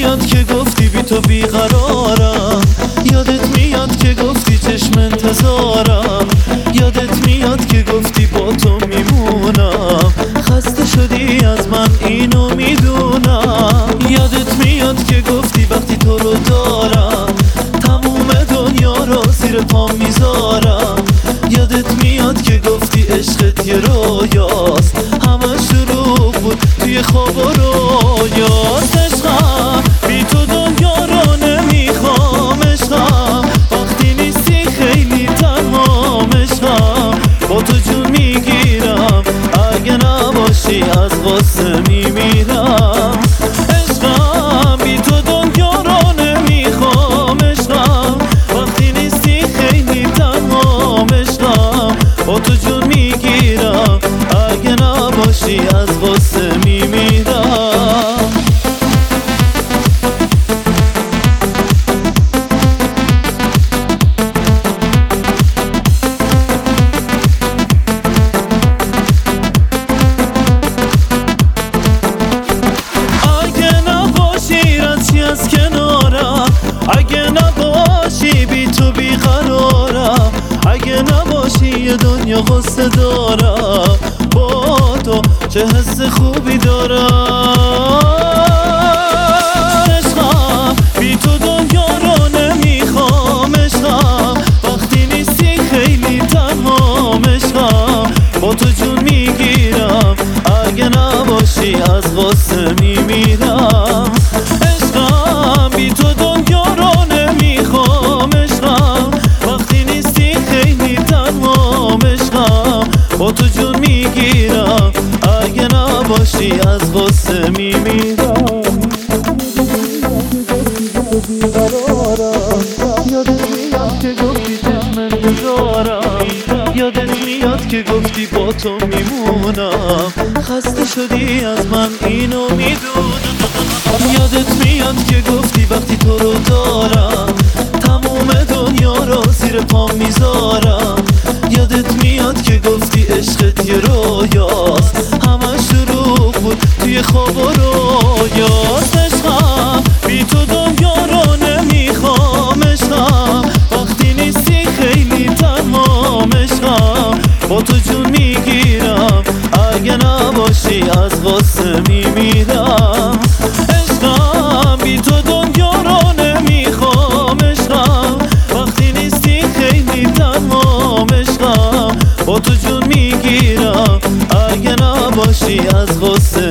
میاد که گفتی بی تو بیقرارم، یادت میاد که گفتی چشم انتظارم، یادت میاد که گفتی با تو میمونم، خسته شدی از من اینو میدونم. یادت میاد که گفتی وقتی تو رو دارم تموم دنیا رو زیر پام میذارم. یادت میاد که گفتی عشقت یه رویاست، همش دروغ بود توی خواب و رویاست. عشقم بی تو دنیا رو نمیخوام، عشقم وقتی نیستی خیلی تنهام، عشقم با تو جون میگیرم اگه نباشی از غصه میمیرم. عشقم بی تو دنیا رو نمیخوام، عشقم وقتی نیستی خیلی تنهام، عشقم با تو جون میگیرم اگه نباشی از غصه میمیرم. از کنارم اگه نباشی بی تو بیقرارم، اگه نباشی یه دنیا غصه دارم، با تو چه حس خوبی دارم. عشقم بی تو دنیا رو نمیخوام، عشقم وقتی نیستی خیلی تنهام، عشقم با تو جون میگیرم اگه نباشی از غصه میمیرم. بی تو دنیا رو نمیخوام، عشقم وقتی نیستی خیلی تنهام، عشقم با تو جون میگیرم اگه نباشی از غصه میمیرم. یادت میاد که گفتی چشم انتظارم، یادت میاد که گفتی با تو میمونم، خسته شدی از من اینو میدونم. یادت میاد که گفتی وقتی تو رو دارم تموم دنیا رو زیر پام میذارم. یادت میاد که گفتی عشقت یه رویاست، همش دروغ بود توی خواب و رویاست. عشقم بی تو دنیا رو نمیخوام، عشقم وقتی نیستی خیلی تنهام، عشقم با تو جون میگیرم اگه نباشی از غصه میمیرم. عشقم بی تو دنیا رو نمیخوام، عشقم وقتی نیستی خیلی تنهام، عشقم با تو جون میگیرم اگه نباشی از غصه